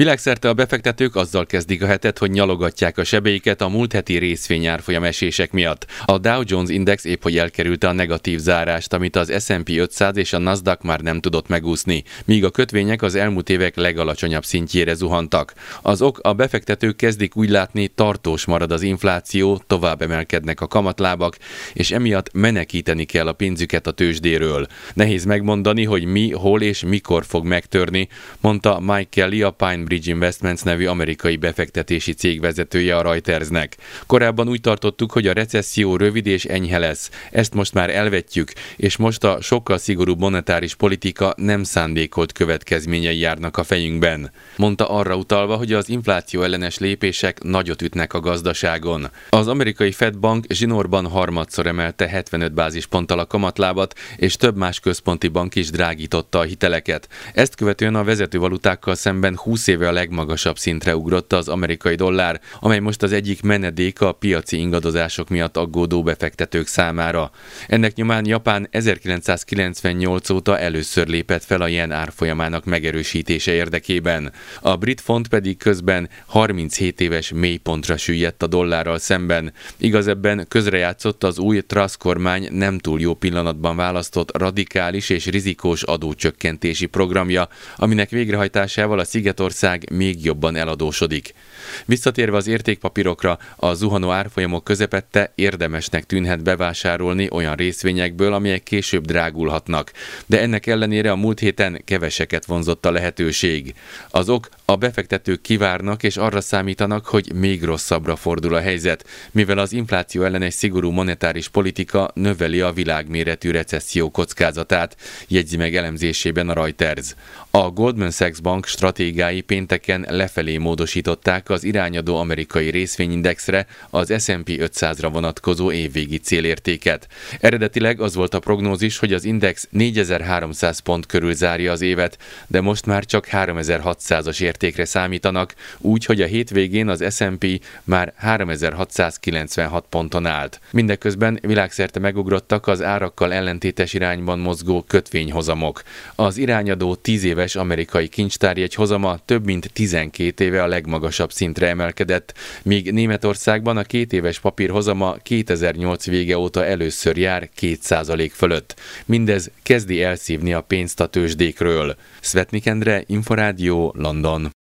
Világszerte a befektetők azzal kezdik a hetet, hogy nyalogatják a sebeiket a múlt heti részvényárfolyam esések miatt. A Dow Jones Index épp hogy elkerülte a negatív zárást, amit az S&P 500 és a Nasdaq már nem tudott megúszni, míg a kötvények az elmúlt évek legalacsonyabb szintjére zuhantak. Az ok: a befektetők kezdik úgy látni, tartós marad az infláció, tovább emelkednek a kamatlábak, és emiatt menekíteni kell a pénzüket a tőzsdéről. Nehéz megmondani, hogy mi, hol és mikor fog megtörni, mondta Mike Kelly, a PineBridge Investments nevű amerikai befektetési cég vezetője a Reutersnek. Korábban úgy tartottuk, hogy a recesszió rövid és enyhe lesz. Ezt most már elvetjük, és most a sokkal szigorúbb monetáris politika nem szándékolt következményei járnak a fejünkben. Mondta, arra utalva, hogy az infláció ellenes lépések nagyot ütnek a gazdaságon. Az amerikai Fed Bank zsinórban harmadszor emelte 75 bázisponttal a kamatlábat, és több más központi bank is drágította a hiteleket. Ezt követően a vezető valutákkal szemben 20 éve a legmagasabb szintre ugrott az amerikai dollár, amely most az egyik menedék a piaci ingadozások miatt aggódó befektetők számára. Ennek nyomán Japán 1998 óta először lépett fel a jen árfolyamának megerősítése érdekében. A brit font pedig közben 37 éves mélypontra süllyedt a dollárral szemben. Igaz, ebben közrejátszott az új Truss kormány nem túl jó pillanatban választott radikális és rizikós adócsökkentési programja, aminek végrehajtásával a Szigetország még jobban eladósodik. Visszatérve az értékpapírokra, a zuhanó árfolyamok közepette érdemesnek tűnhet bevásárolni olyan részvényekből, amelyek később drágulhatnak, de ennek ellenére a múlt héten keveseket vonzott a lehetőség. Az ok: a befektetők kivárnak és arra számítanak, hogy még rosszabbra fordul a helyzet, mivel az infláció ellenes szigorú monetáris politika növeli a világméretű recesszió kockázatát, jegyzi meg elemzésében a Reuters. A Goldman Sachs Bank stratégái pénteken lefelé módosították az irányadó amerikai részvényindexre, az S&P 500-ra vonatkozó évvégi célértéket. Eredetileg az volt a prognózis, hogy az index 4300 pont körül zárja az évet, de most már csak 3600-as értékre számítanak, úgy, hogy a hétvégén az S&P már 3696 ponton állt. Mindeközben világszerte megugrottak az árakkal ellentétes irányban mozgó kötvényhozamok. Az irányadó 10 éves amerikai kincstárjegy hozama több mint 12 éve a legmagasabb szintre emelkedett, míg Németországban a 2 éves papír hozama 2008 vége óta először jár 2% fölött. Mindez kezdi elszívni a pénzt a tőzsdékről. Svetnik Endre, Inforádió, London.